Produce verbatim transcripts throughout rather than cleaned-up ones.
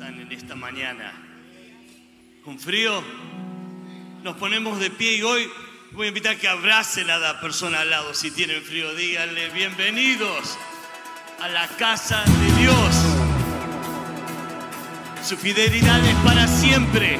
están en esta mañana? ¿Con frío? Nos ponemos de pie y hoy voy a invitar que abracen a la persona al lado. Si tienen frío, díganle bienvenidos a la casa de Dios. Su fidelidad es para siempre.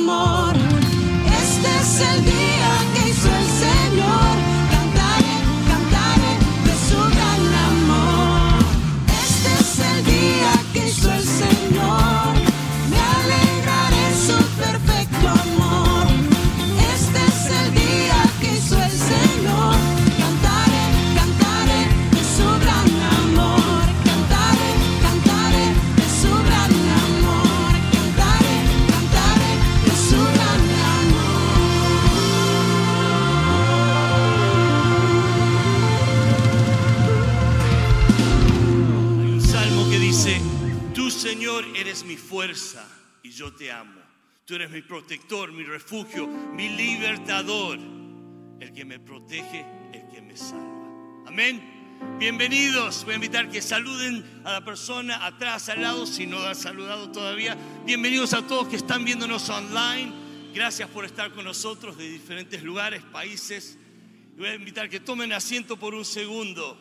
amor. Este es el día que hizo el Señor. Cantaré, cantaré de su gran amor. Este es el día que hizo el Señor. Me alegraré en su perfecto amor. Este es el día que hizo el Señor. Cantaré, cantaré de su gran amor. Cantaré, cantaré de su gran amor. Cantaré, cantaré de su gran amor. Hay un salmo que dice: tú, Señor, eres mi fuerza y yo te amo. Tú eres mi protector, mi refugio, mi libertador, el que me protege, el que me salva. Amén. Bienvenidos. Voy a invitar que saluden a la persona atrás, al lado, si no han saludado todavía. Bienvenidos a todos que están viéndonos online. Gracias por estar con nosotros de diferentes lugares, países. Voy a invitar que tomen asiento por un segundo.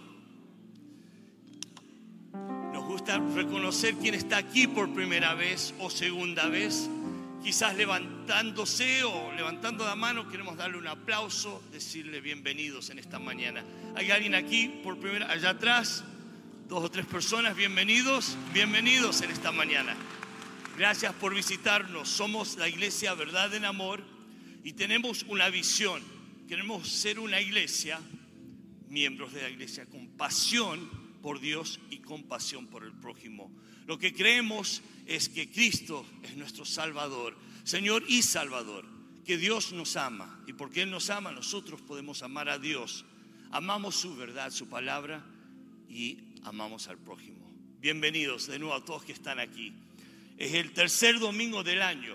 Nos gusta reconocer quién está aquí por primera vez o segunda vez. Quizás levantándose o levantando la mano, queremos darle un aplauso, decirle bienvenidos en esta mañana. ¿Hay alguien aquí por primera vez? Allá atrás, dos o tres personas, bienvenidos, bienvenidos en esta mañana. Gracias por visitarnos. Somos la Iglesia Verdad en Amor y tenemos una visión. Queremos ser una iglesia, miembros de la iglesia, con pasión por Dios y compasión por el prójimo. Lo que creemos es que Cristo es nuestro Salvador, Señor y Salvador, que Dios nos ama, y porque Él nos ama, nosotros podemos amar a Dios. Amamos su verdad, su palabra, y amamos al prójimo. Bienvenidos de nuevo a todos que están aquí. Es el tercer domingo del año.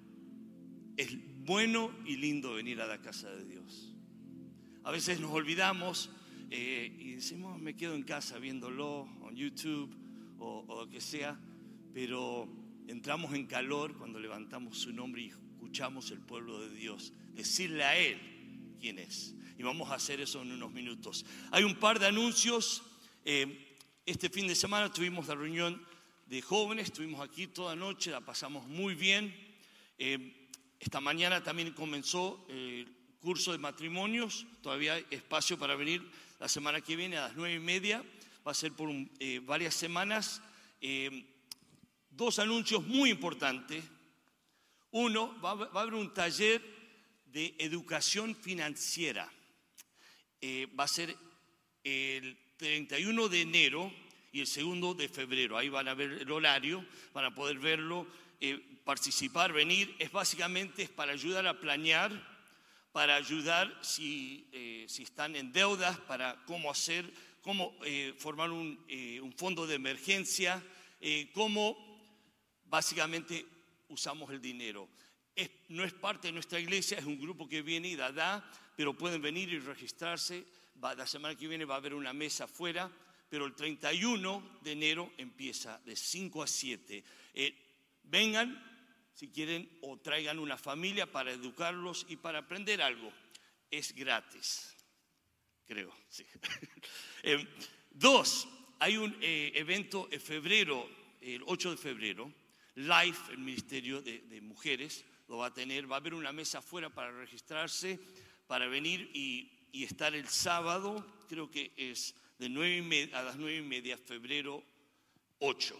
Es bueno y lindo venir a la casa de Dios. A veces nos olvidamos eh, y decimos, me quedo en casa viéndolo en YouTube o, o lo que sea, pero entramos en calor cuando levantamos su nombre y escuchamos el pueblo de Dios decirle a Él quién es. Y vamos a hacer eso en unos minutos. Hay un par de anuncios. Eh, este fin de semana tuvimos la reunión de jóvenes, estuvimos aquí toda noche, la pasamos muy bien. Eh, esta mañana también comenzó el curso de matrimonios. Todavía hay espacio para venir la semana que viene a las nueve y media. Va a ser por un, eh, varias semanas. Eh, dos anuncios muy importantes. Uno, va, va a haber un taller de educación financiera. Eh, va a ser el treinta y uno de enero y el segundo de febrero. Ahí van a ver el horario, van a poder verlo, eh, participar, venir. Es básicamente es para ayudar a planear, para ayudar si, eh, si están en deudas, para cómo hacer, cómo eh, formar un, eh, un fondo de emergencia, eh, cómo básicamente usamos el dinero. Es, no es parte de nuestra iglesia, es un grupo que viene y da, da, pero pueden venir y registrarse. Va, la semana que viene va a haber una mesa afuera, pero el treinta y uno de enero empieza de cinco a siete. Eh, vengan si quieren o traigan una familia para educarlos y para aprender algo. Es gratis, creo, sí. eh, dos, hay un eh, evento en febrero, el ocho de febrero, Life, el Ministerio de, de Mujeres, lo va a tener. Va a haber una mesa afuera para registrarse, para venir y, y estar el sábado, creo que es de nueve y media, a las nueve y media, febrero ocho.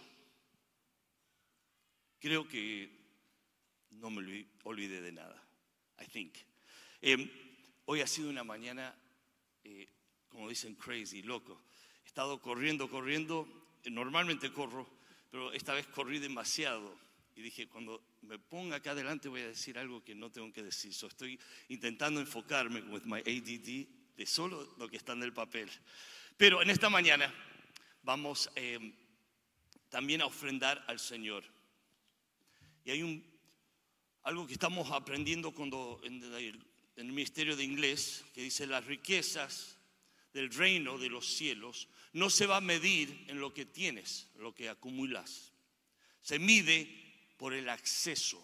Creo que no me olvidé de nada, I think. Eh, hoy ha sido una mañana, eh, como dicen, crazy, loco. He estado corriendo, corriendo, normalmente corro, pero esta vez corrí demasiado. Y dije, cuando me ponga acá adelante voy a decir algo que no tengo que decir. So, estoy intentando enfocarme with my A D D de solo lo que está en el papel. Pero en esta mañana vamos eh, también a ofrendar al Señor. Y hay un, algo que estamos aprendiendo cuando, en, el, en el Ministerio de Inglés, que dice las riquezas del reino de los cielos no se va a medir en lo que tienes, lo que acumulas. Se mide por el acceso.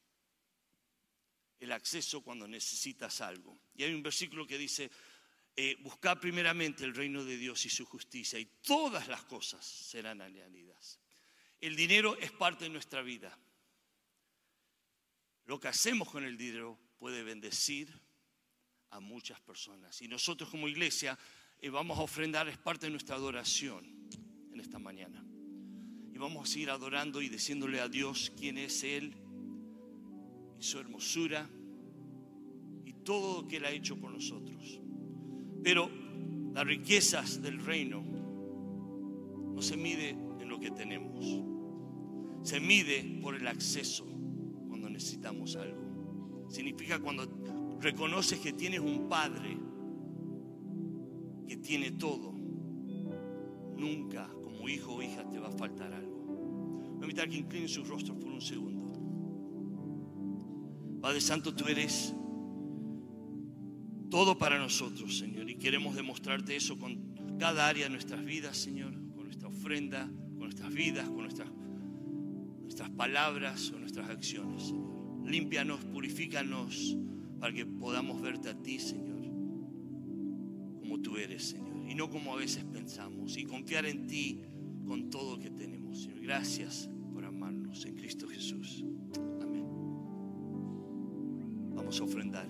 El acceso cuando necesitas algo. Y hay un versículo que dice, eh, buscad primeramente el reino de Dios y su justicia y todas las cosas serán añadidas. El dinero es parte de nuestra vida. lo que hacemos con el dinero puede bendecir a muchas personas. Y nosotros como iglesia eh, vamos a ofrendar, es parte de nuestra adoración en esta mañana. Y vamos a seguir adorando y diciéndole a Dios quién es Él y su hermosura y todo lo que Él ha hecho por nosotros. Pero las riquezas del reino no se mide en lo que tenemos. Se mide por el acceso cuando necesitamos algo. Significa cuando reconoces que tienes un Padre que tiene todo. Nunca como hijo o hija te va a faltar algo. Voy a invitar a que inclinen sus rostros por un segundo. Padre Santo, tú eres todo para nosotros, Señor, y queremos demostrarte eso con cada área de nuestras vidas, Señor, con nuestra ofrenda, con nuestras vidas, con nuestras, nuestras palabras o nuestras acciones, Señor. Límpianos, purifícanos para que podamos verte a ti, Señor, como tú eres, Señor, y no como a veces pensamos, y confiar en ti con todo lo que tenemos, Señor. Gracias por amarnos en Cristo Jesús. Amén. Vamos a ofrendar.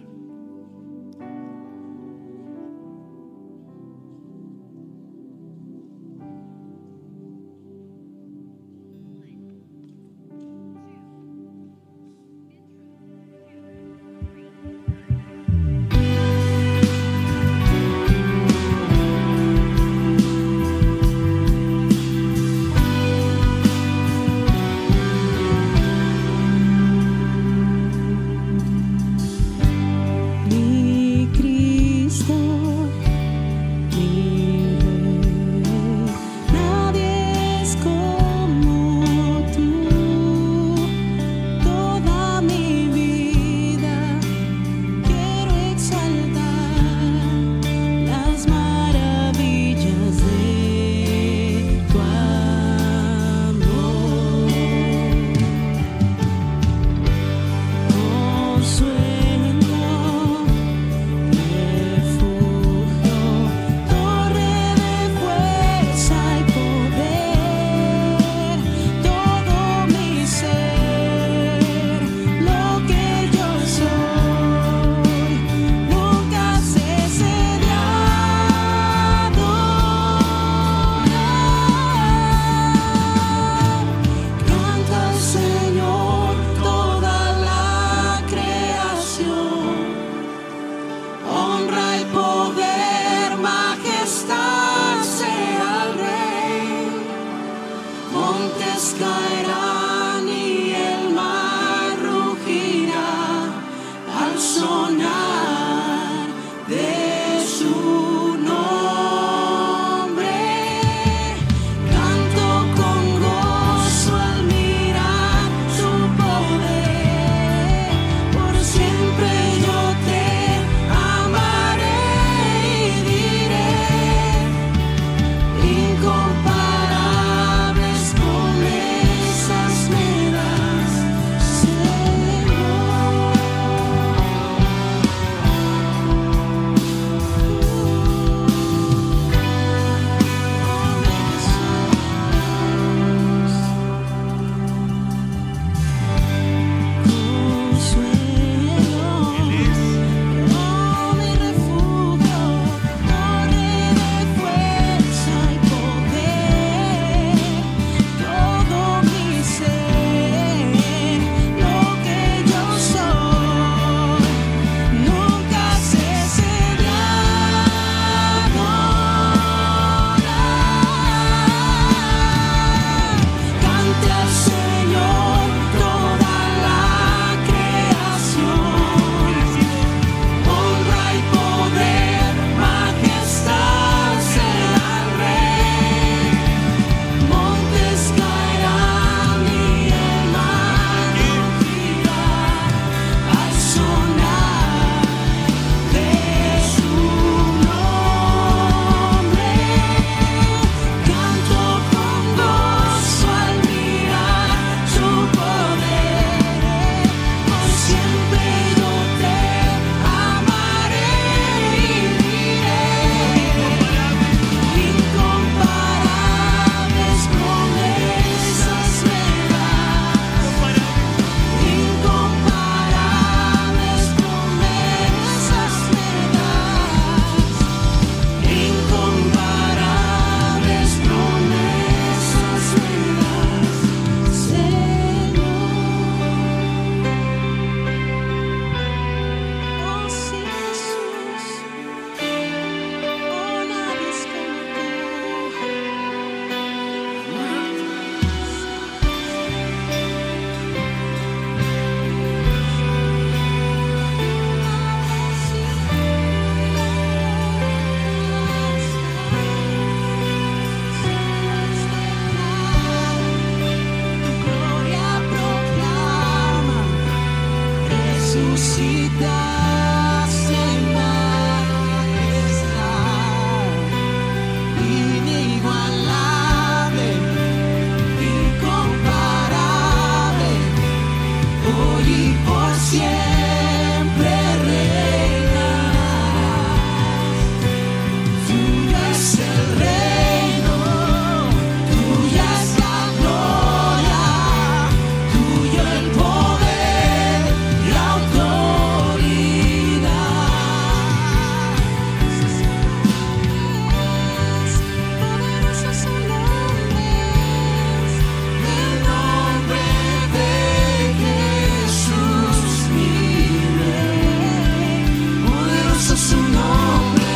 suscitaste majestad, inigualable, incomparable, hoy y por siempre reinarás. Tuyo es el reino, tuya es la gloria, tuyo el poder y autoridad. Poderoso es el nombre, el nombre de Jesús mi Rey. Poderoso es su nombre,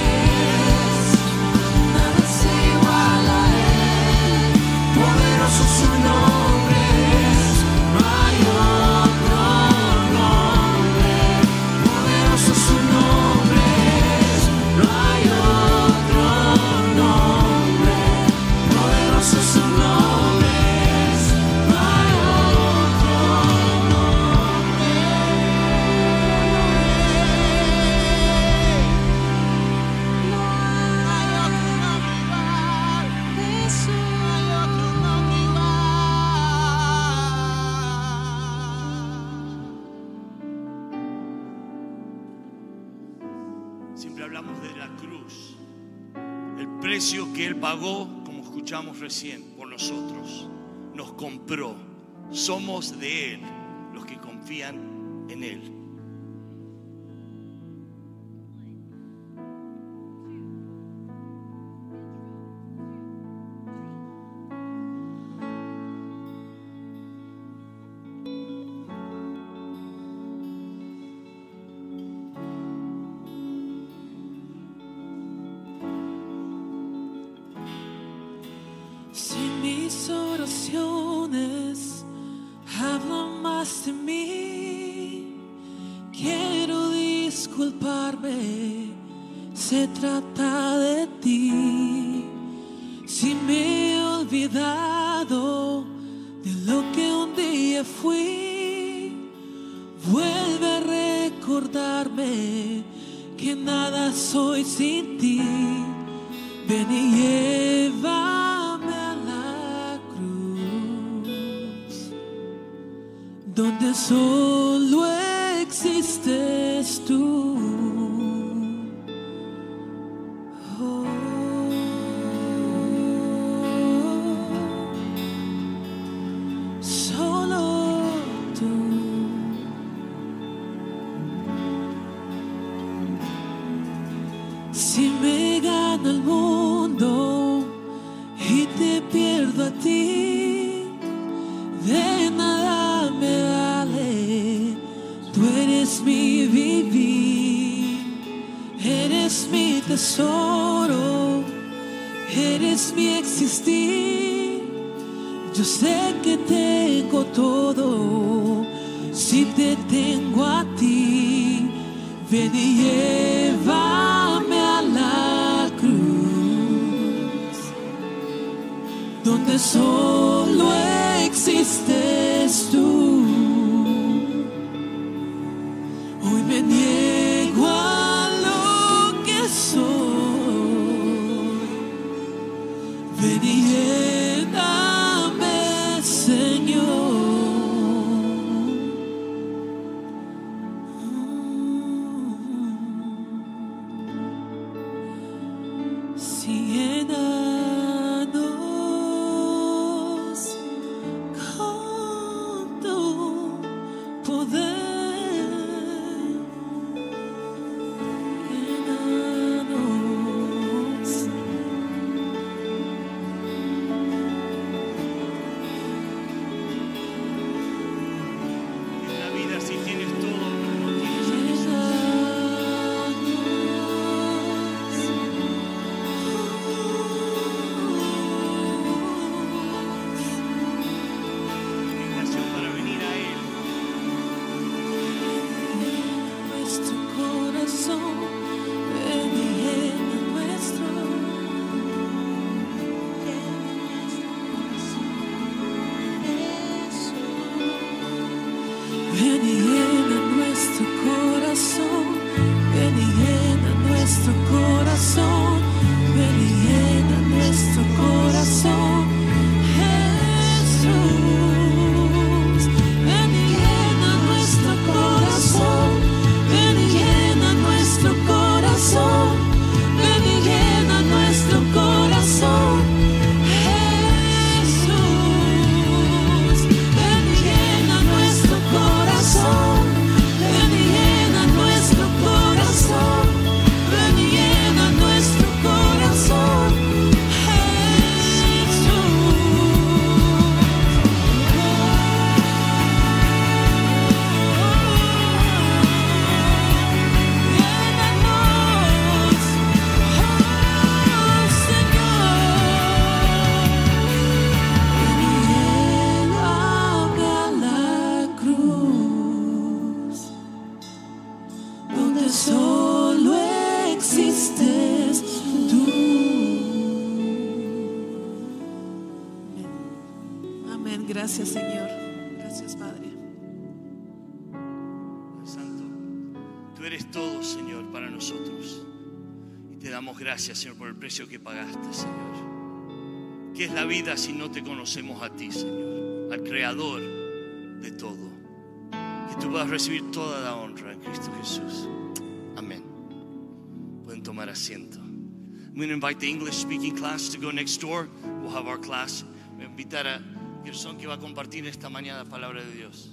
nada se iguala a él. Poderoso es su nombre, no hay otro nombre. Poderoso es su nombre, no hay otro nombre. Poderoso es su nombre, no hay otro nombre. No hay otro nombre igual, Jesús, no hay otro nombre igual. Siempre hablamos de la cruz, el precio que Él pagó, como escuchamos recién, por nosotros. Nos compró. Somos de Él, los que confían en Él. Si mis oraciones hablan más de mí, quiero disculparme, se trata de ti. Si me he olvidado de lo que un día fui, vuelve a recordarme que nada soy sin ti. Ven y llévame a la cruz, donde solo existes tú. Oh, solo tú. Si me gano el mundo y te pierdo a ti, de nada me vale. Tú eres mi vivir, eres mi tesoro, eres mi existir. Yo sé que tengo todo si te tengo a ti. Ven y llévame a la cruz, donde solo existes tú. Hoy me niego a lo que soy. Ven y lléname, Señor. Si llénanos con tu poder, llénanos. En la vida, si tienes todo, pero no tienes a Jesús. Invitación para venir a Él. Nuestro corazón, ven y llena nuestro. Ven y llena nuestro corazón. corazón, ven y llena nuestro corazón, ven y llena nuestro corazón, Jesús. Ven y llena nuestro corazón, ven y llena nuestro corazón, ven y llena nuestro corazón, Jesús. Ven y llena nuestro corazón, ven y llena nuestro corazón, ven y llena nuestro corazón, Jesús. Llénanos, oh Señor. Ven y llévame a la cruz, donde solo existes tú. Amén. Gracias, Señor. Gracias, Padre. Santo, tú eres todo, Señor, para nosotros. Y te damos gracias, Señor, por el precio que pagaste, Señor. ¿Qué es la vida si no te conocemos a ti, Señor? Al Creador de todo. Que tú puedas recibir toda la honra en Cristo Jesús. Amén. Pueden tomar asiento. I'm going to invite the English speaking class to go next door. We'll have our class. Voy a invitar a Gerson que va a compartir esta mañana la palabra de Dios.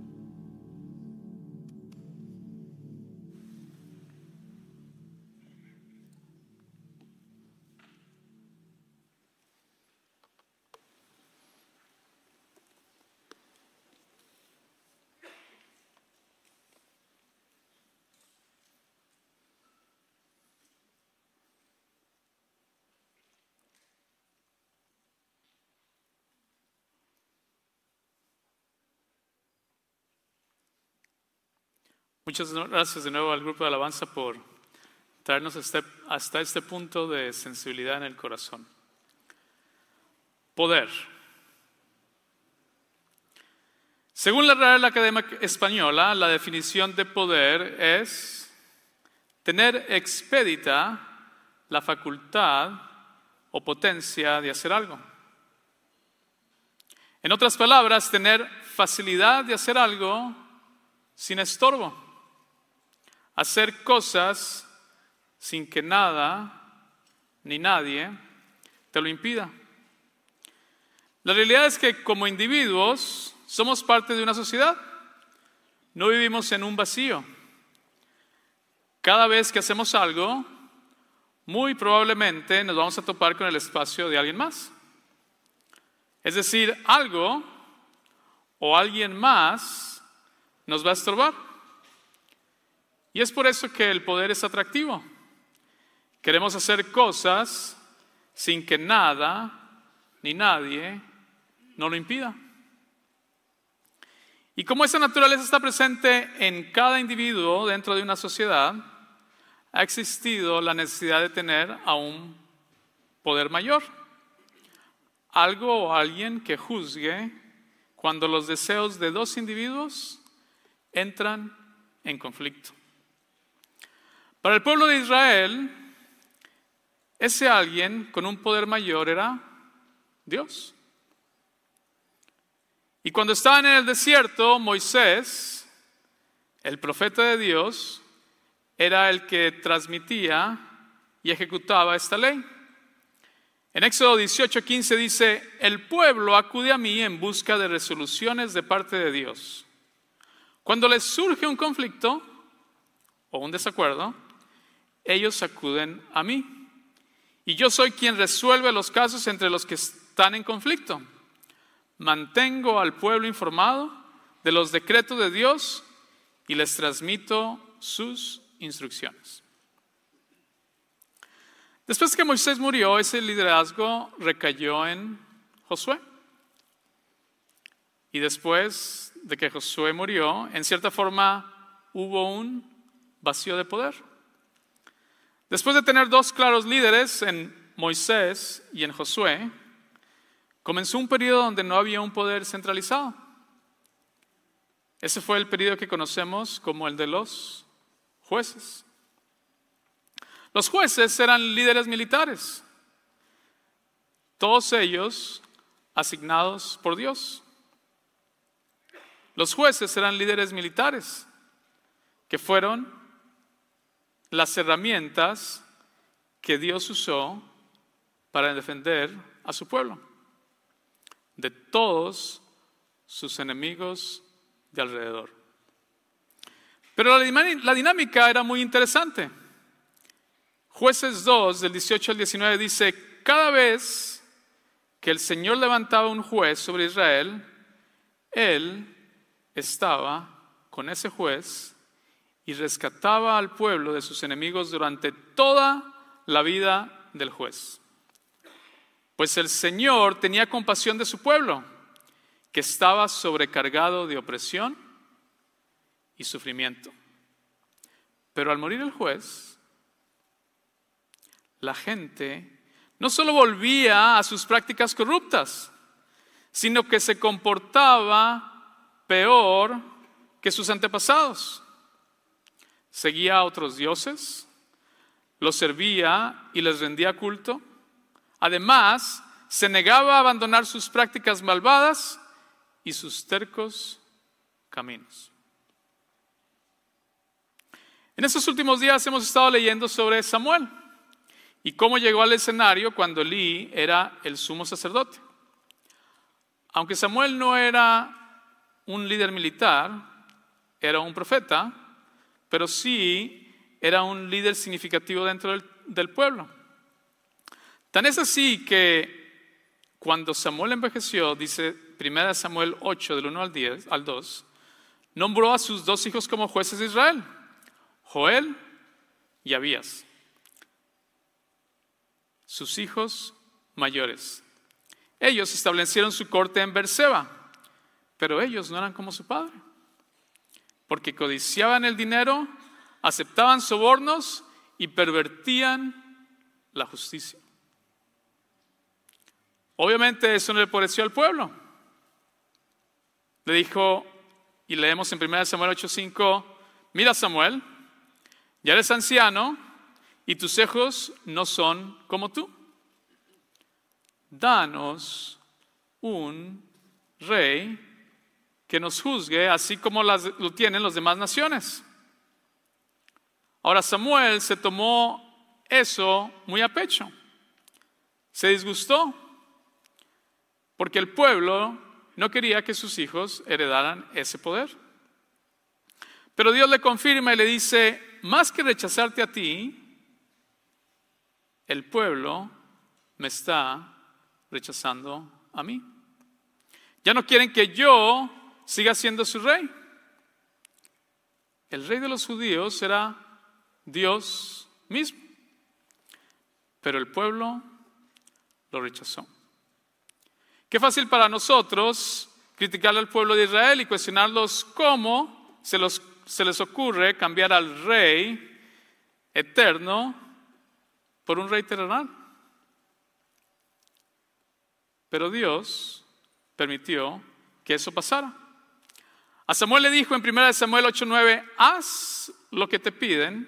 Muchas gracias de nuevo al grupo de alabanza por traernos este- hasta este punto de sensibilidad en el corazón. Poder. Según la Real Academia Española, la definición de poder es tener expedita la facultad o potencia de hacer algo. En otras palabras, tener facilidad de hacer algo sin estorbo. Hacer cosas sin que nada ni nadie te lo impida. La realidad es que como individuos somos parte de una sociedad. No vivimos en un vacío. Cada vez que hacemos algo, muy probablemente nos vamos a topar con el espacio de alguien más. Es decir, algo o alguien más nos va a estorbar. Y es por eso que el poder es atractivo. Queremos hacer cosas sin que nada ni nadie nos lo impida. Y como esa naturaleza está presente en cada individuo dentro de una sociedad, ha existido la necesidad de tener a un poder mayor. Algo o alguien que juzgue cuando los deseos de dos individuos entran en conflicto. Para el pueblo de Israel, ese alguien con un poder mayor era Dios. Y cuando estaban en el desierto, Moisés, el profeta de Dios, era el que transmitía y ejecutaba esta ley. En Éxodo dieciocho quince dice: el pueblo acude a mí en busca de resoluciones de parte de Dios. Cuando les surge un conflicto o un desacuerdo, ellos acuden a mí. Y yo soy quien resuelve los casos entre los que están en conflicto. Mantengo al pueblo informado de los decretos de Dios y les transmito sus instrucciones. Después que Moisés murió, ese liderazgo recayó en Josué. Y después de que Josué murió, en cierta forma hubo un vacío de poder. Después de tener dos claros líderes en Moisés y en Josué, comenzó un periodo donde no había un poder centralizado. Ese fue el periodo que conocemos como el de los jueces. Los jueces eran líderes militares, todos ellos asignados por Dios. Los jueces eran líderes militares que fueron las herramientas que Dios usó para defender a su pueblo de todos sus enemigos de alrededor. Pero la dinámica era muy interesante. Jueces dos, del dieciocho al diecinueve, dice: cada vez que el Señor levantaba un juez sobre Israel, Él estaba con ese juez y rescataba al pueblo de sus enemigos durante toda la vida del juez. Pues el Señor tenía compasión de su pueblo, que estaba sobrecargado de opresión y sufrimiento. Pero al morir el juez, la gente no solo volvía a sus prácticas corruptas, sino que se comportaba peor que sus antepasados. Seguía a otros dioses, los servía y les rendía culto. Además, se negaba a abandonar sus prácticas malvadas y sus tercos caminos. En estos últimos días hemos estado leyendo sobre Samuel y cómo llegó al escenario cuando Elí era el sumo sacerdote. Aunque Samuel no era un líder militar, era un profeta, pero sí era un líder significativo dentro del, del pueblo. Tan es así que cuando Samuel envejeció, dice primera Samuel ocho, del uno al diez, al dos, nombró a sus dos hijos como jueces de Israel, Joel y Abías, sus hijos mayores. Ellos establecieron su corte en Berseba, pero ellos no eran como su padre, porque codiciaban el dinero, aceptaban sobornos y pervertían la justicia. Obviamente eso no le pareció al pueblo. Le dijo, y leemos en primera Samuel ocho cinco, mira Samuel, ya eres anciano y tus hijos no son como tú. Danos un rey que nos juzgue así como las, lo tienen las demás naciones. Ahora Samuel se tomó eso muy a pecho. Se disgustó porque el pueblo no quería que sus hijos heredaran ese poder. Pero Dios le confirma y le dice, más que rechazarte a ti, el pueblo me está rechazando a mí. Ya no quieren que yo siga siendo su rey. El rey de los judíos era Dios mismo, pero el pueblo lo rechazó. Qué fácil para nosotros criticarle al pueblo de Israel y cuestionarlos cómo se, los, se les ocurre cambiar al rey eterno por un rey terrenal. Pero Dios permitió que eso pasara. A Samuel le dijo en primera Samuel ocho nueve, haz lo que te piden,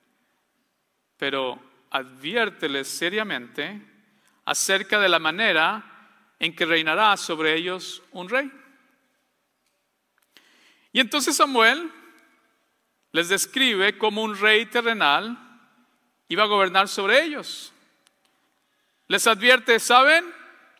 pero adviérteles seriamente acerca de la manera en que reinará sobre ellos un rey. Y entonces Samuel les describe cómo un rey terrenal iba a gobernar sobre ellos. Les advierte, ¿saben?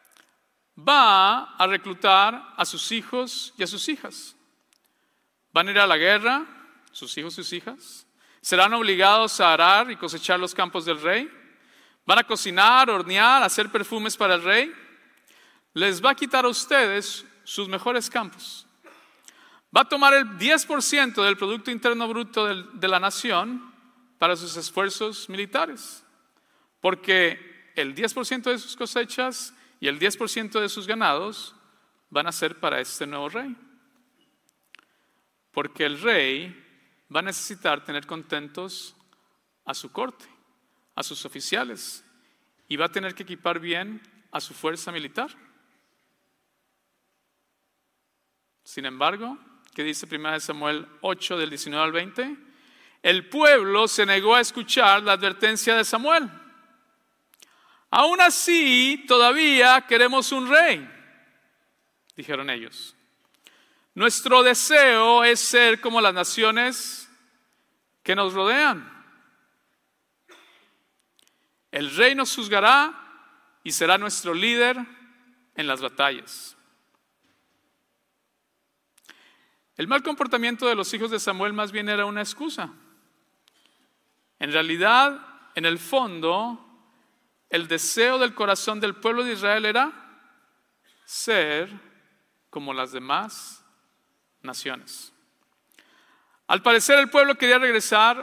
Va a reclutar a sus hijos y a sus hijas. Van a ir a la guerra, sus hijos y sus hijas. Serán obligados a arar y cosechar los campos del rey. Van a cocinar, hornear, hacer perfumes para el rey. Les va a quitar a ustedes sus mejores campos. Va a tomar el diez por ciento del Producto Interno Bruto de la nación para sus esfuerzos militares. Porque el diez por ciento de sus cosechas y el diez por ciento de sus ganados van a ser para este nuevo rey. Porque el rey va a necesitar tener contentos a su corte, a sus oficiales, y va a tener que equipar bien a su fuerza militar. Sin embargo, ¿qué dice primera Samuel ocho del diecinueve al veinte? el pueblo se negó a escuchar la advertencia de Samuel. Aún así, todavía queremos un rey, dijeron ellos. Nuestro deseo es ser como las naciones que nos rodean. El rey nos juzgará y será nuestro líder en las batallas. El mal comportamiento de los hijos de Samuel más bien era una excusa. En realidad, en el fondo, el deseo del corazón del pueblo de Israel era ser como las demás naciones. Al parecer, el pueblo quería regresar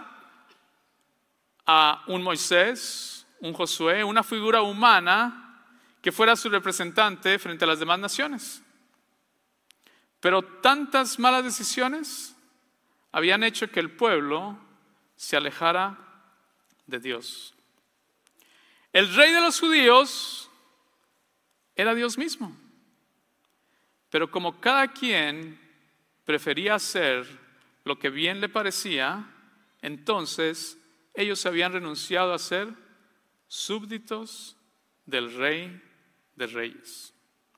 a un Moisés, un Josué, una figura humana que fuera su representante frente a las demás naciones. Pero tantas malas decisiones habían hecho que el pueblo se alejara de Dios. El rey de los judíos era Dios mismo. Pero como cada quien prefería hacer lo que bien le parecía, entonces ellos habían renunciado a ser súbditos del Rey de Reyes.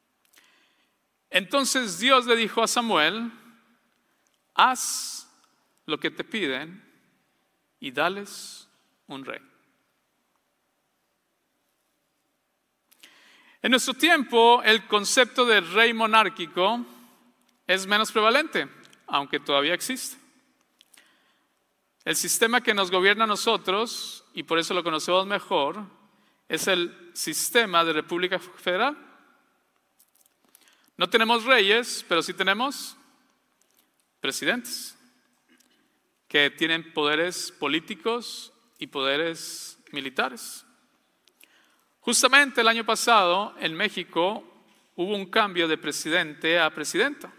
Entonces Dios le dijo a Samuel: haz lo que te piden y dales un rey. En nuestro tiempo, el concepto de rey monárquico es menos prevalente, aunque todavía existe. El sistema que nos gobierna a nosotros, y por eso lo conocemos mejor, es el sistema de República Federal. No tenemos reyes, pero sí tenemos presidentes, que tienen poderes políticos y poderes militares. Justamente el año pasado, en México, hubo un cambio de presidente a presidenta.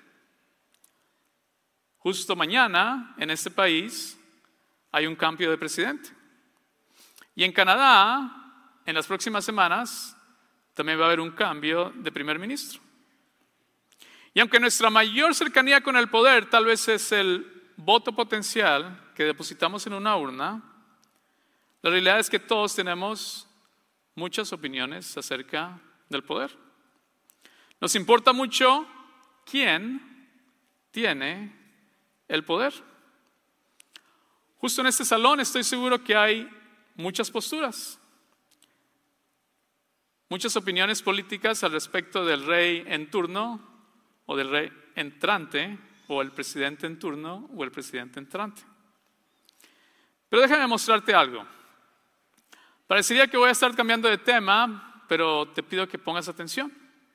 Justo mañana, en este país, hay un cambio de presidente. Y en Canadá, en las próximas semanas, también va a haber un cambio de primer ministro. Y aunque nuestra mayor cercanía con el poder tal vez es el voto potencial que depositamos en una urna, la realidad es que todos tenemos muchas opiniones acerca del poder. Nos importa mucho quién tiene el poder. Justo en este salón estoy seguro que hay muchas posturas, muchas opiniones políticas al respecto del rey en turno o del rey entrante, o el presidente en turno o el presidente entrante. Pero déjame mostrarte algo. Parecería que voy a estar cambiando de tema, pero te pido que pongas atención.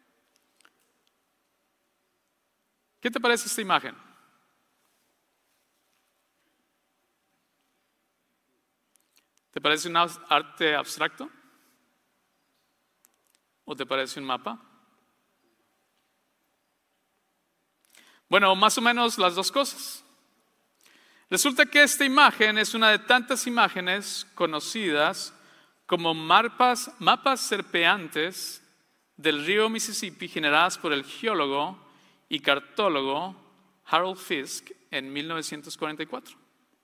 ¿Qué te parece esta imagen? ¿Te parece un arte abstracto? ¿O te parece un mapa? Bueno, más o menos las dos cosas. Resulta que esta imagen es una de tantas imágenes conocidas como mapas, mapas serpeantes del río Mississippi generadas por el geólogo y cartólogo Harold Fisk en mil novecientos cuarenta y cuatro.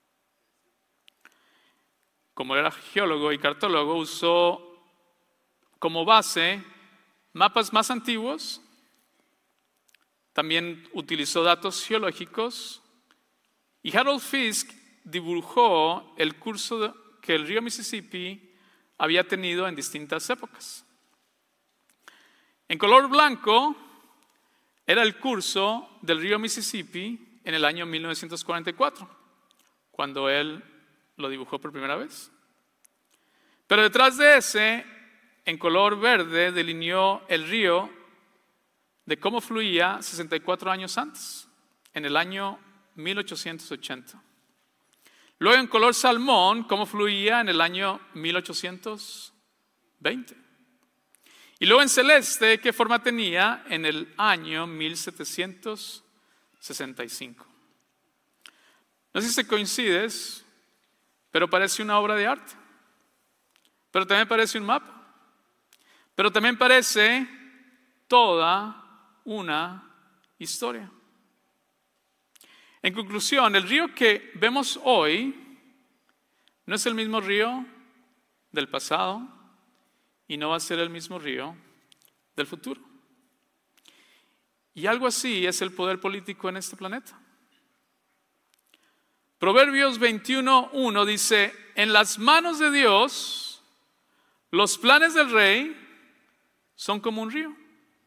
Como era geólogo y cartólogo, usó como base mapas más antiguos. También utilizó datos geológicos y Harold Fisk dibujó el curso que el río Mississippi había tenido en distintas épocas. En color blanco era el curso del río Mississippi en el año mil novecientos cuarenta y cuatro, cuando él lo dibujó por primera vez. Pero detrás de ese, en color verde, delineó el río de cómo fluía sesenta y cuatro años antes, en el año mil ochocientos ochenta. Luego en color salmón, cómo fluía en el año mil ochocientos veinte. Y luego en celeste, qué forma tenía en el año mil setecientos sesenta y cinco. No sé si coincides, pero parece una obra de arte. Pero también parece un mapa. Pero también parece toda una historia. En conclusión, el río que vemos hoy no es el mismo río del pasado y no va a ser el mismo río del futuro. Y algo así es el poder político en este planeta. Proverbios veintiuno uno dice: en las manos de Dios los planes del rey son como un río.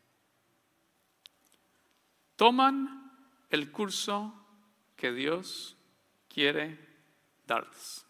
Toman el curso que Dios quiere darles.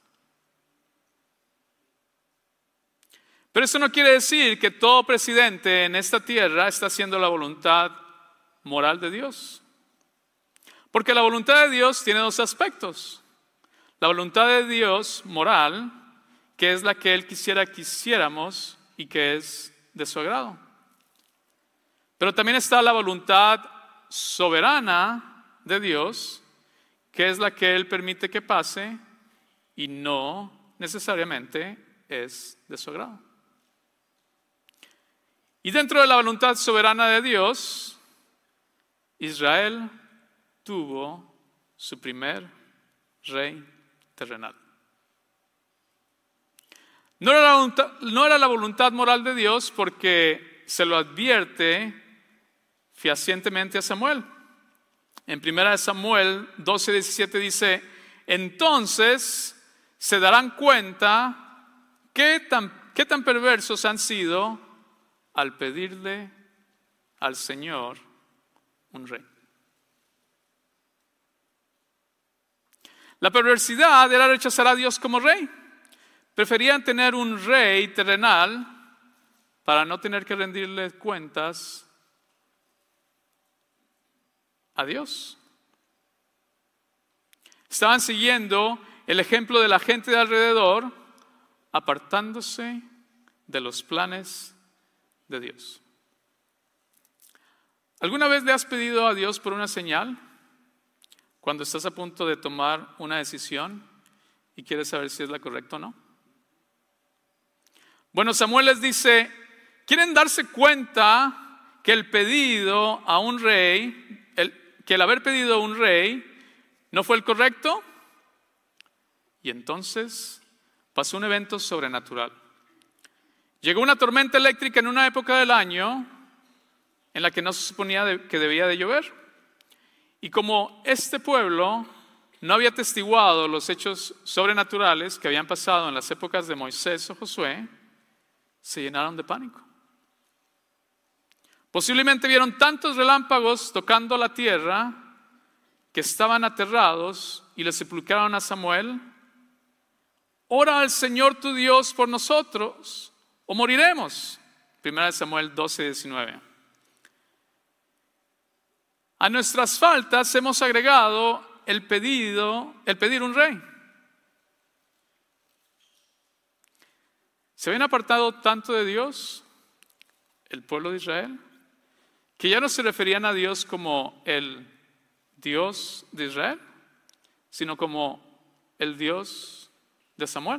Pero eso no quiere decir que todo presidente en esta tierra está haciendo la voluntad moral de Dios. Porque la voluntad de Dios tiene dos aspectos. La voluntad de Dios moral, que es la que Él quisiera que hiciéramos y que es de su agrado. Pero también está la voluntad soberana de Dios, que es la que Él permite que pase y no necesariamente es de su agrado. Y dentro de la voluntad soberana de Dios, Israel tuvo su primer rey terrenal. No era la voluntad, no era la voluntad moral de Dios porque se lo advierte fehacientemente a Samuel. En primera de Samuel doce diecisiete dice: entonces se darán cuenta qué tan, qué tan perversos han sido al pedirle al Señor un rey. La perversidad era rechazar a Dios como rey. Preferían tener un rey terrenal para no tener que rendirle cuentas a Dios. Estaban siguiendo el ejemplo de la gente de alrededor, apartándose de los planes de Dios. ¿Alguna vez le has pedido a Dios por una señal cuando estás a punto de tomar una decisión y quieres saber si es la correcta o no? Bueno, Samuel les dice: ¿quieren darse cuenta que el pedido a un rey, el, que el haber pedido a un rey no fue el correcto? Y entonces pasó un evento sobrenatural. Llegó una tormenta eléctrica en una época del año en la que no se suponía de, que debía de llover. Y como este pueblo no había atestiguado los hechos sobrenaturales que habían pasado en las épocas de Moisés o Josué, se llenaron de pánico. Posiblemente vieron tantos relámpagos tocando la tierra que estaban aterrados y le suplicaron a Samuel: ora al Señor tu Dios por nosotros o moriremos. Primera de Samuel doce diecinueve. A nuestras faltas hemos agregado el pedido, el pedir un rey. Se habían apartado tanto de Dios, el pueblo de Israel, que ya no se referían a Dios como el Dios de Israel, sino como el Dios de Samuel.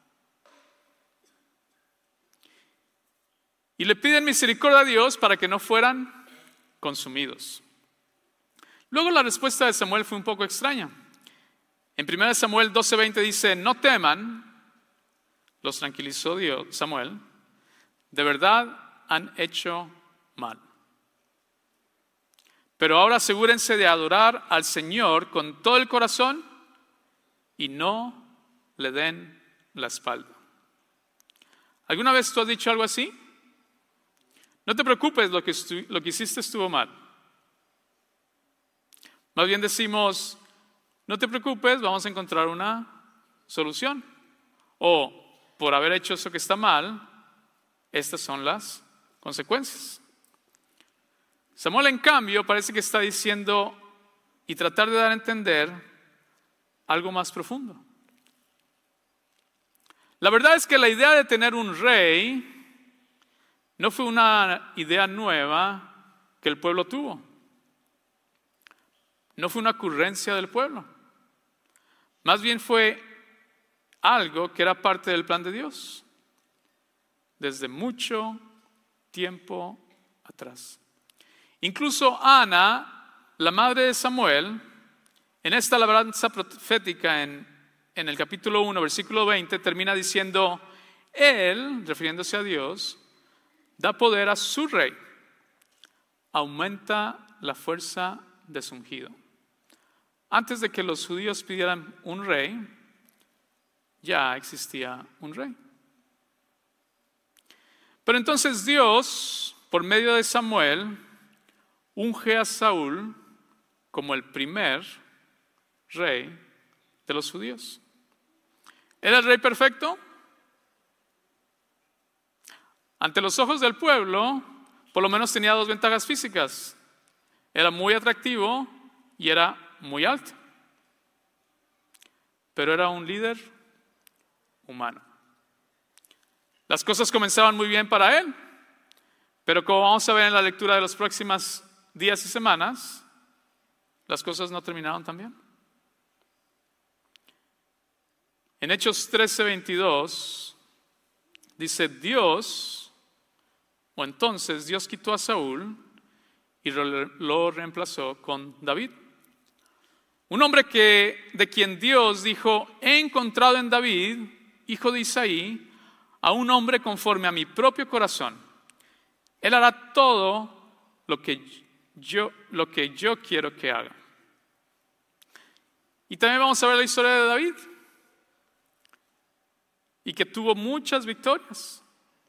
Y le piden misericordia a Dios para que no fueran consumidos. Luego la respuesta de Samuel fue un poco extraña. En primera de Samuel doce veinte dice: no teman. Los tranquilizó Dios, Samuel: de verdad han hecho mal. Pero ahora asegúrense de adorar al Señor con todo el corazón y no le den la espalda. ¿Alguna vez tú has dicho algo así? No te preocupes, lo que, estu- lo que hiciste estuvo mal. Más bien decimos: no te preocupes, vamos a encontrar una solución. O, por haber hecho eso que está mal, estas son las consecuencias. Samuel, en cambio, parece que está diciendo y tratar de dar a entender algo más profundo. La verdad es que la idea de tener un rey no fue una idea nueva que el pueblo tuvo. No fue una ocurrencia del pueblo. Más bien fue algo que era parte del plan de Dios desde mucho tiempo atrás. Incluso Ana, la madre de Samuel, en esta labranza profética en en el capítulo uno, versículo veinte, termina diciendo, Él, refiriéndose a Dios, da poder a su rey, aumenta la fuerza de su ungido. Antes de que los judíos pidieran un rey, ya existía un rey. Pero entonces Dios, por medio de Samuel, unge a Saúl como el primer rey de los judíos. ¿Era el rey perfecto? Ante los ojos del pueblo, por lo menos tenía dos ventajas físicas. Era muy atractivo y era muy alto. Pero era un líder humano. Las cosas comenzaban muy bien para él, pero como vamos a ver en la lectura de los próximos días y semanas, las cosas no terminaron tan bien. En Hechos trece veintidós dice Dios, o entonces Dios quitó a Saúl y lo reemplazó con David. Un hombre que, de quien Dios dijo, he encontrado en David, hijo de Isaí, a un hombre conforme a mi propio corazón. Él hará todo lo que yo, lo que yo quiero que haga. Y también vamos a ver la historia de David, y que tuvo muchas victorias,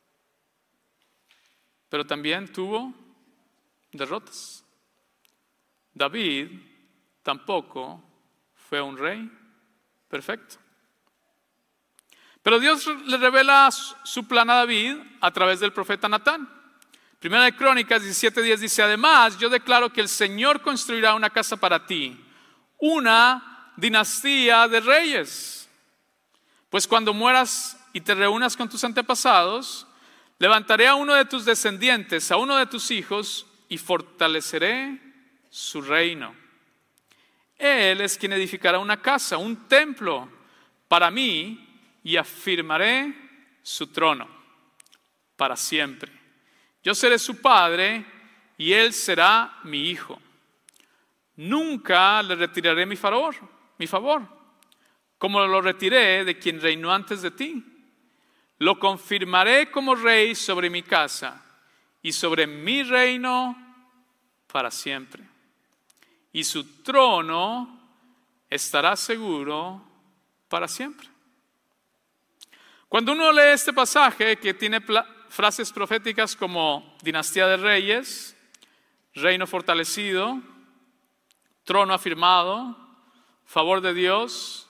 pero también tuvo derrotas. David tampoco fue un rey perfecto. Pero Dios le revela su plan a David a través del profeta Natán. Primera de Crónicas diecisiete diez dice, además yo declaro que el Señor construirá una casa para ti, una dinastía de reyes. Pues cuando mueras y te reúnas con tus antepasados, levantaré a uno de tus descendientes, a uno de tus hijos, y fortaleceré su reino. Él es quien edificará una casa, un templo para mí, y afirmaré su trono para siempre. Yo seré su padre y él será mi hijo. Nunca le retiraré mi favor, mi favor, como lo retiré de quien reinó antes de ti. Lo confirmaré como rey sobre mi casa y sobre mi reino para siempre. Y su trono estará seguro para siempre. Cuando uno lee este pasaje que tiene frases proféticas como dinastía de reyes, reino fortalecido, trono afirmado, favor de Dios,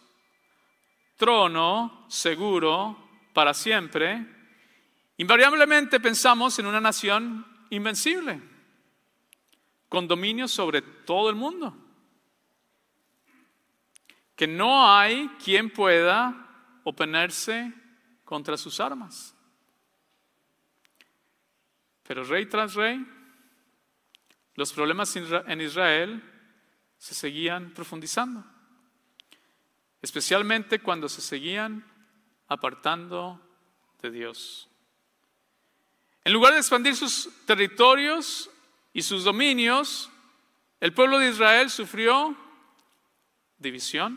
trono seguro para siempre, invariablemente pensamos en una nación invencible, con dominio sobre todo el mundo, que no hay quien pueda oponerse contra sus armas. Pero rey tras rey, los problemas en Israel se seguían profundizando, especialmente cuando se seguían apartando de Dios. En lugar de expandir sus territorios y sus dominios, el pueblo de Israel sufrió división,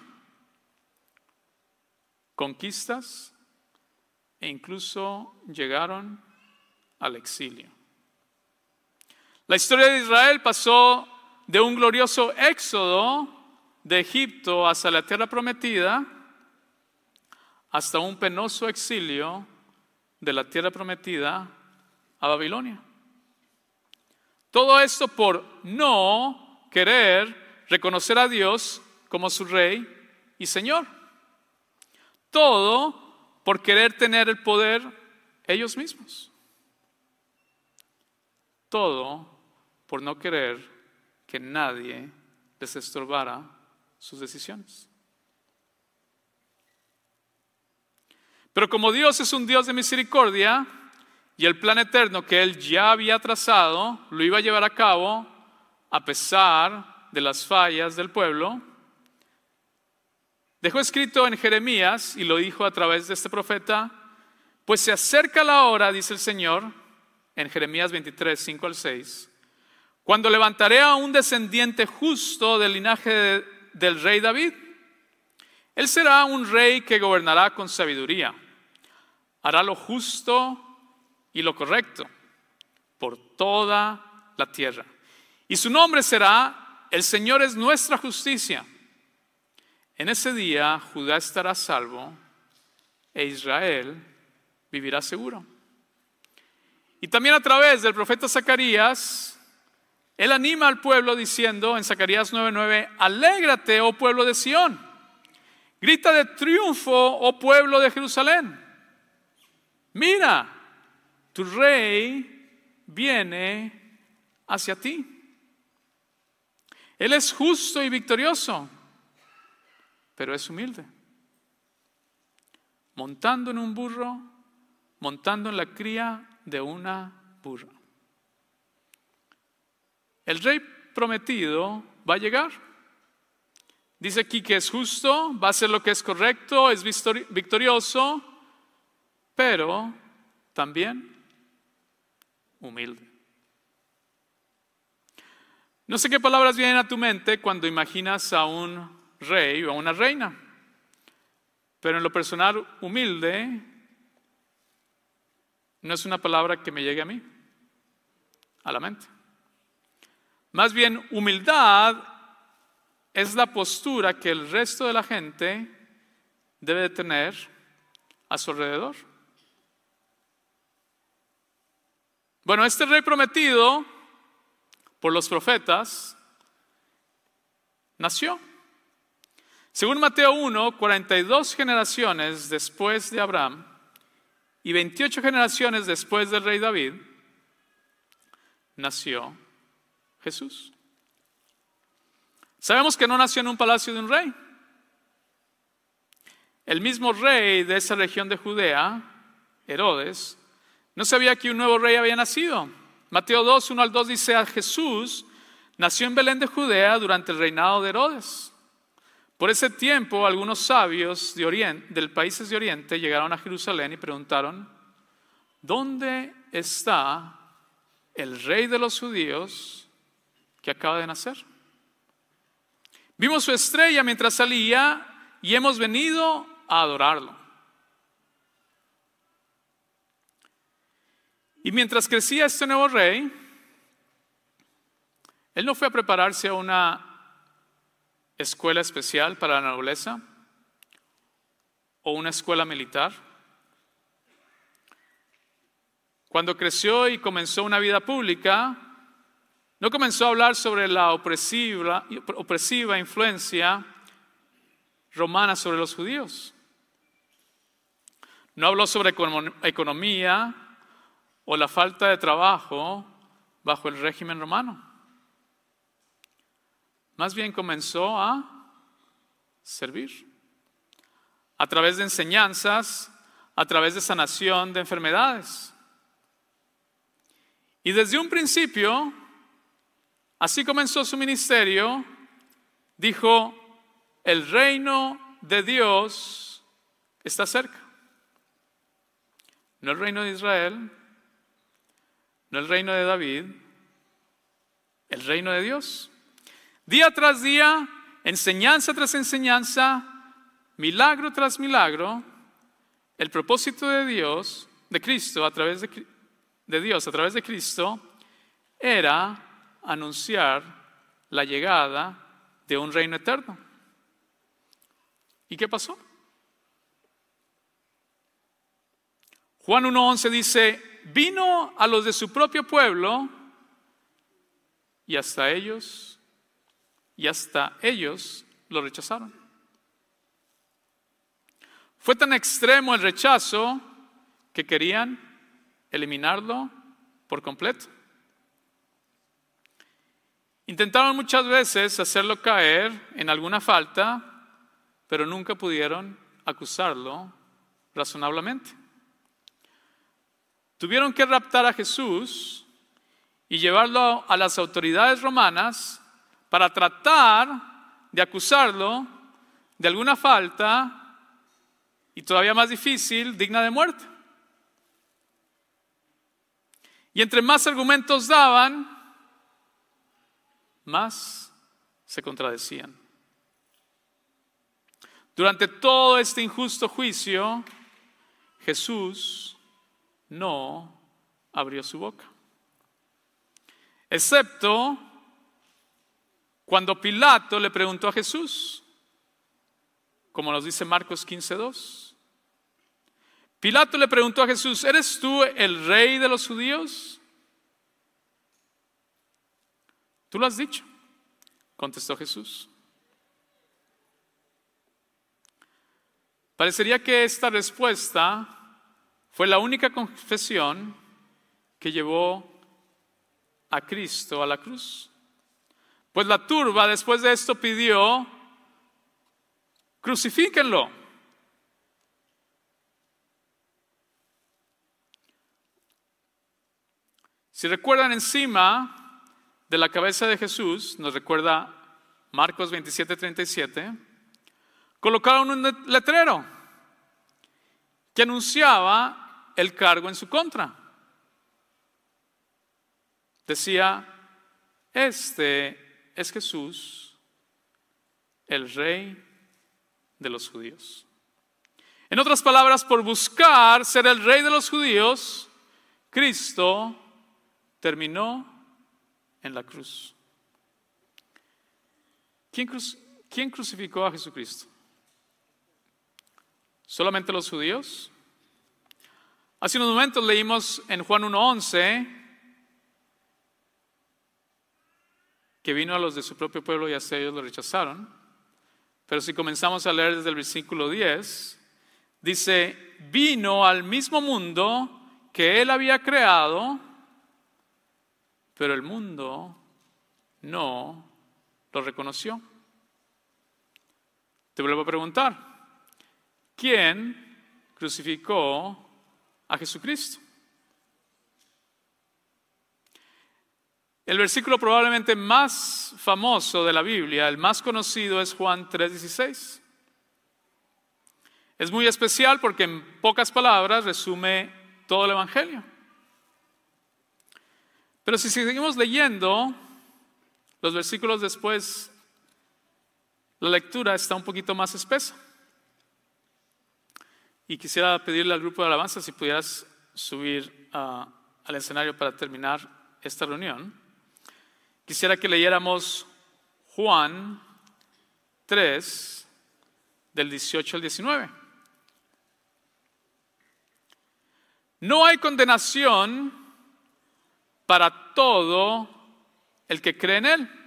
conquistas e incluso llegaron al exilio. La historia de Israel pasó de un glorioso éxodo de Egipto hacia la tierra prometida hasta un penoso exilio de la tierra prometida a Babilonia. Todo esto por no querer reconocer a Dios como su Rey y Señor. Todo por querer tener el poder ellos mismos. Todo por no querer que nadie les estorbara sus decisiones. Pero como Dios es un Dios de misericordia y el plan eterno que Él ya había trazado lo iba a llevar a cabo a pesar de las fallas del pueblo, dejó escrito en Jeremías y lo dijo a través de este profeta, pues se acerca la hora, dice el Señor, en Jeremías veintitrés, cinco al seis, cuando levantaré a un descendiente justo del linaje de, del rey David. Él será un rey que gobernará con sabiduría. Hará lo justo y lo correcto por toda la tierra. Y su nombre será: el Señor es nuestra justicia. En ese día Judá estará salvo e Israel vivirá seguro. Y también a través del profeta Zacarías, él anima al pueblo diciendo en Zacarías nueve nueve: alégrate, oh pueblo de Sión, grita de triunfo, oh pueblo de Jerusalén. Mira, tu rey viene hacia ti. Él es justo y victorioso, pero es humilde, montando en un burro, montando en la cría de una burra. El rey prometido va a llegar. Dice aquí que es justo, va a hacer lo que es correcto, es victorioso, pero también humilde. No sé qué palabras vienen a tu mente cuando imaginas a un rey o a una reina, pero en lo personal, humilde no es una palabra que me llegue a mí, a la mente. Más bien, humildad es la postura que el resto de la gente debe de tener a su alrededor. Bueno, este rey prometido por los profetas nació. Según Mateo uno, cuarenta y dos generaciones después de Abraham y veintiocho generaciones después del rey David, nació Jesús. Sabemos que no nació en un palacio de un rey. El mismo rey de esa región de Judea, Herodes, no sabía que un nuevo rey había nacido. Mateo dos, uno al dos dice: a Jesús nació en Belén de Judea durante el reinado de Herodes. Por ese tiempo, algunos sabios de Oriente, del países de Oriente llegaron a Jerusalén y preguntaron: ¿dónde está el rey de los judíos que acaba de nacer? Vimos su estrella mientras salía y hemos venido a adorarlo. Y mientras crecía este nuevo rey, él no fue a prepararse a una escuela especial para la nobleza o una escuela militar. Cuando creció y comenzó una vida pública, no comenzó a hablar sobre la opresiva, opresiva influencia romana sobre los judíos. No habló sobre economía o la falta de trabajo bajo el régimen romano. Más bien comenzó a servir a través de enseñanzas, a través de sanación de enfermedades. Y desde un principio, así comenzó su ministerio. Dijo: el reino de Dios está cerca. No el reino de Israel, no el reino de David, el reino de Dios. Día tras día, enseñanza tras enseñanza, milagro tras milagro, el propósito de Dios, de Cristo, a través de, de Dios, a través de Cristo, era anunciar la llegada de un reino eterno. ¿Y qué pasó? Juan uno once dice: vino a los de su propio pueblo y hasta ellos, y hasta ellos lo rechazaron. Fue tan extremo el rechazo que querían eliminarlo por completo. Intentaron muchas veces hacerlo caer en alguna falta, pero nunca pudieron acusarlo razonablemente. Tuvieron que raptar a Jesús y llevarlo a las autoridades romanas para tratar de acusarlo de alguna falta, y todavía más difícil, digna de muerte. Y entre más argumentos daban, más se contradecían. Durante todo este injusto juicio, Jesús no abrió su boca. Excepto cuando Pilato le preguntó a Jesús, como nos dice Marcos quince dos. Pilato le preguntó a Jesús, ¿eres tú el rey de los judíos? Tú lo has dicho, contestó Jesús. Parecería que esta respuesta fue la única confesión que llevó a Cristo a la cruz. Pues la turba después de esto pidió, crucifíquenlo. Si recuerdan, encima de la cabeza de Jesús, nos recuerda Marcos veintisiete treinta y siete, colocaron un letrero que anunciaba el cargo en su contra. Decía, este es Jesús, el rey de los judíos. En otras palabras, por buscar ser el rey de los judíos, Cristo terminó en la cruz. ¿Quién, cru- ¿Quién crucificó a Jesucristo? ¿Solamente los judíos? Hace unos momentos leímos en Juan uno once que vino a los de su propio pueblo y hasta ellos lo rechazaron. Pero si comenzamos a leer desde el versículo diez, dice, vino al mismo mundo que él había creado, pero el mundo no lo reconoció. Te vuelvo a preguntar, ¿quién crucificó a Jesucristo? El versículo probablemente más famoso de la Biblia, el más conocido, es Juan tres dieciséis. Es muy especial porque en pocas palabras resume todo el Evangelio. Pero si seguimos leyendo los versículos después, la lectura está un poquito más espesa. Y quisiera pedirle al grupo de alabanza si pudieras subir uh, al escenario para terminar esta reunión. Quisiera que leyéramos Juan tres, del dieciocho al diecinueve. No hay condenación para todo el que cree en Él.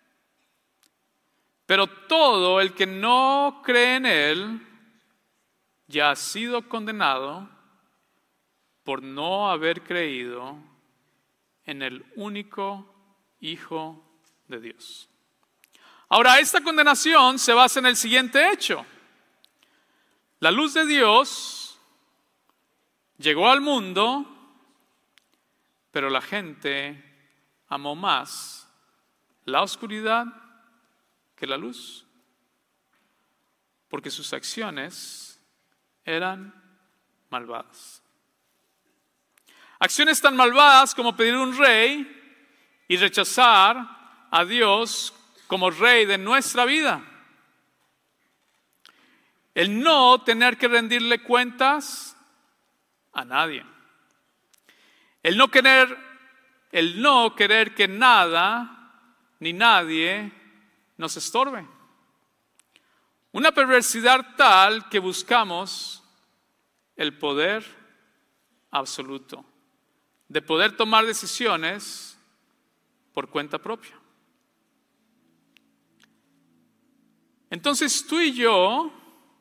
Pero todo el que no cree en Él ya ha sido condenado por no haber creído en el único Hijo de Dios. Ahora, esta condenación se basa en el siguiente hecho. La luz de Dios llegó al mundo, pero la gente amó más la oscuridad que la luz, porque sus acciones eran malvadas. Acciones tan malvadas como pedir un rey y rechazar a Dios como rey de nuestra vida. El no tener que rendirle cuentas a nadie. El no querer, el no querer que nada ni nadie nos estorbe. Una perversidad tal que buscamos el poder absoluto, de poder tomar decisiones por cuenta propia. Entonces tú y yo,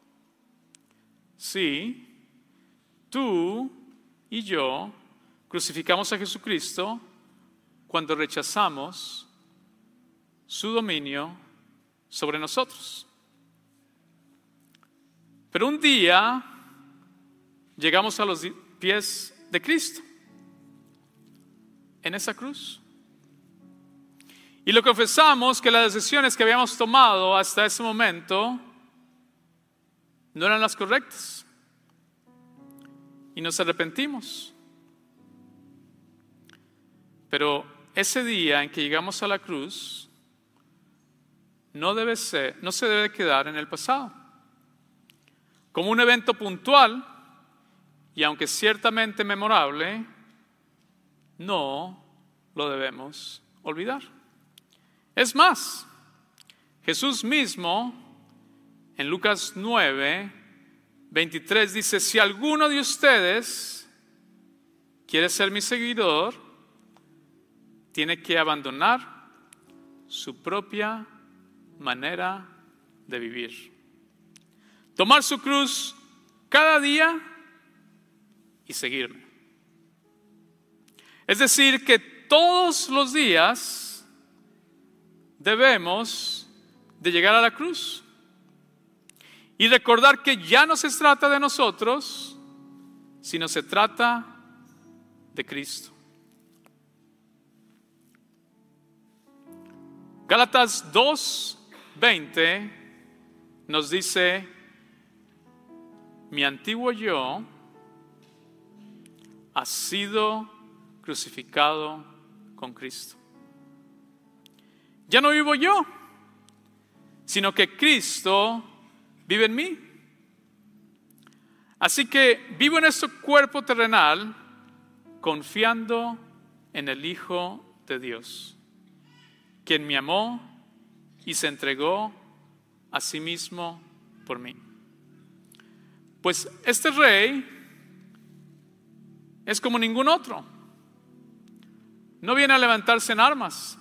sí, tú y yo crucificamos a Jesucristo cuando rechazamos su dominio sobre nosotros. Pero un día llegamos a los pies de Cristo en esa cruz. Y lo confesamos que las decisiones que habíamos tomado hasta ese momento no eran las correctas. Y nos arrepentimos. Pero ese día en que llegamos a la cruz no debe ser, no se debe quedar en el pasado. como un evento puntual y aunque ciertamente memorable, no lo debemos olvidar. Es más, Jesús mismo en Lucas nueve, veintitrés dice: si alguno de ustedes quiere ser mi seguidor, tiene que abandonar su propia manera de vivir, tomar su cruz cada día y seguirme. Es decir, que todos los días debemos de llegar a la cruz y recordar que ya no se trata de nosotros, sino se trata de Cristo. Gálatas dos veinte nos dice: mi antiguo yo ha sido crucificado con Cristo. Ya no vivo yo, sino que Cristo vive en mí. Así que vivo en este cuerpo terrenal confiando en el Hijo de Dios, quien me amó y se entregó a sí mismo por mí. Pues este rey es como ningún otro. No viene a levantarse en armas,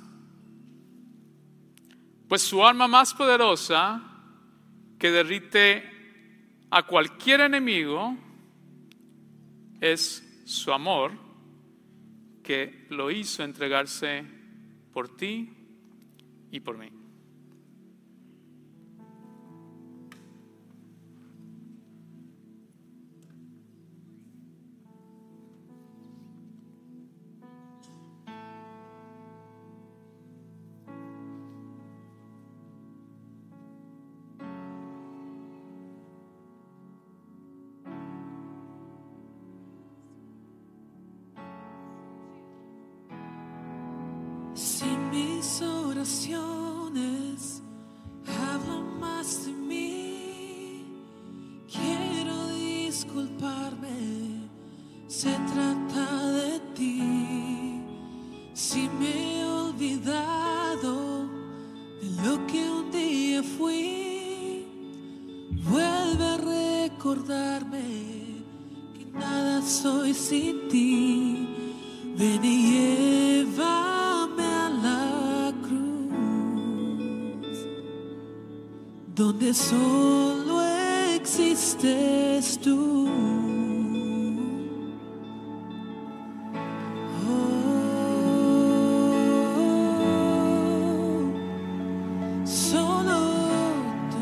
pues su arma más poderosa, que derrite a cualquier enemigo, es su amor, que lo hizo entregarse por ti y por mí. Si mis oraciones hablan más de mí, quiero disculparme, se trata de ti. Si me he olvidado de lo que un día fui, vuelve a recordarme que nada soy sin ti. Ven y llévame a la cruz, donde solo existes tú. Oh, solo tú.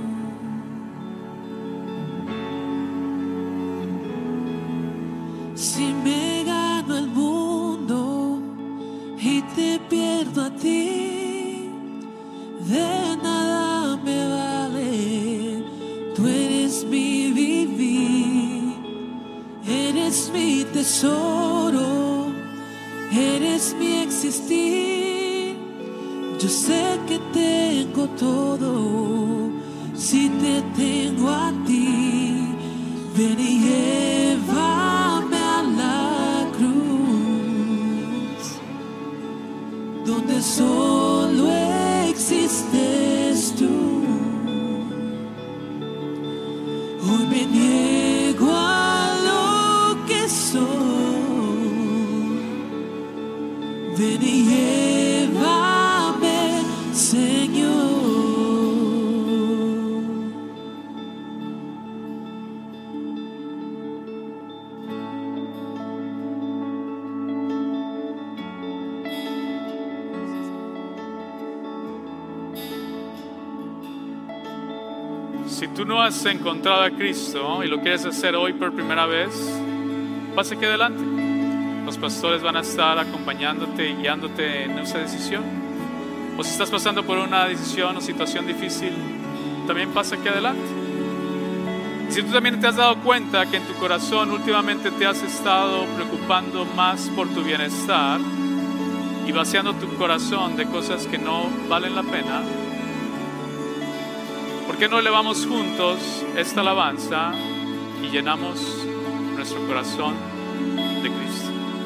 Si me gano el mundo y te pierdo a ti, de nada me vale. Tú eres mi vivir, eres mi tesoro, eres mi existir. Yo sé que tengo todo si te tengo a ti. Ven y llévame a la cruz, donde solo existes tú. Hoy me niego a lo que soy. Ven y llévame, Señor. Si tú no has encontrado a Cristo y lo quieres hacer hoy por primera vez, pasa aquí adelante. Los pastores van a estar acompañándote y guiándote en esa decisión. O si estás pasando por una decisión o situación difícil, también pasa aquí adelante. Y si tú también te has dado cuenta que en tu corazón últimamente te has estado preocupando más por tu bienestar y vaciando tu corazón de cosas que no valen la pena, porque qué no elevamos juntos esta alabanza y llenamos nuestro corazón de Cristo?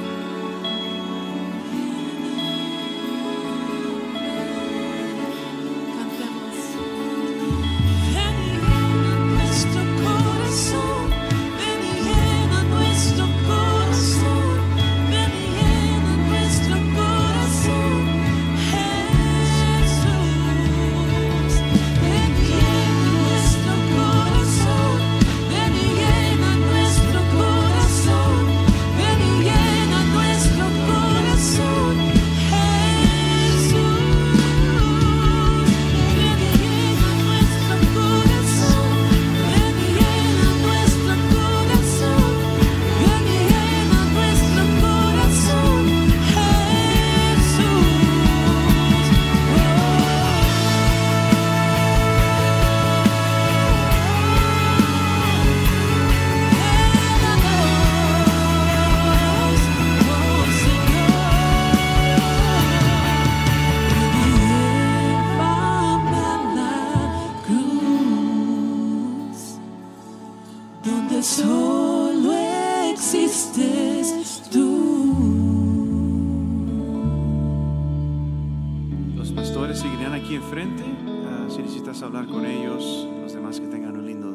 Solo existes tú. Los pastores seguirán aquí enfrente. Uh, si necesitas hablar con ellos, los demás que tengan un lindo día.